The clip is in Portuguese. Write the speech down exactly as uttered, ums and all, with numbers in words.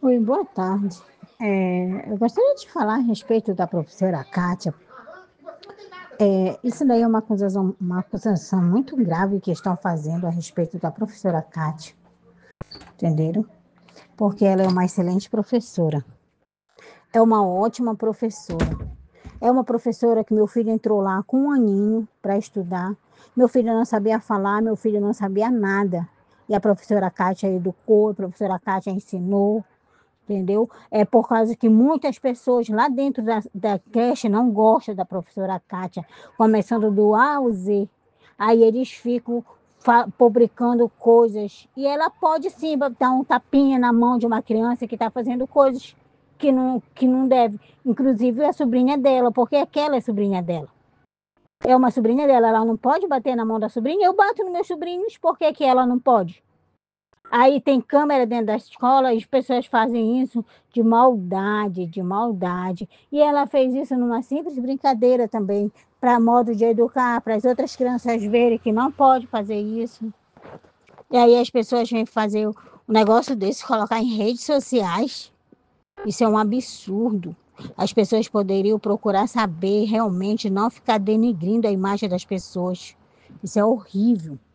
Oi, boa tarde. É, eu gostaria de falar a respeito da professora Kátia. É, isso daí é uma acusação, uma acusação muito grave que estão fazendo a respeito da professora Kátia, entenderam? Porque ela é uma excelente professora, é uma ótima professora. É uma professora que meu filho entrou lá com um aninho para estudar. Meu filho não sabia falar, meu filho não sabia nada. E a professora Kátia educou, a professora Kátia ensinou. Entendeu? É por causa que muitas pessoas lá dentro da, da creche não gostam da professora Kátia, começando do A ao Z. Aí eles ficam fa- publicando coisas. E ela pode sim dar um tapinha na mão de uma criança que está fazendo coisas que não, que não deve. Inclusive a sobrinha dela, porque aquela é sobrinha dela. É uma sobrinha dela, ela não pode bater na mão da sobrinha. Eu bato nos meus sobrinhos, por que que ela não pode? Aí tem câmera dentro da escola e as pessoas fazem isso de maldade, de maldade. E ela fez isso numa simples brincadeira também, para modo de educar, para as outras crianças verem que não pode fazer isso. E aí as pessoas vêm fazer um negócio desse, colocar em redes sociais. Isso é um absurdo. As pessoas poderiam procurar saber realmente, não ficar denigrindo a imagem das pessoas. Isso é horrível.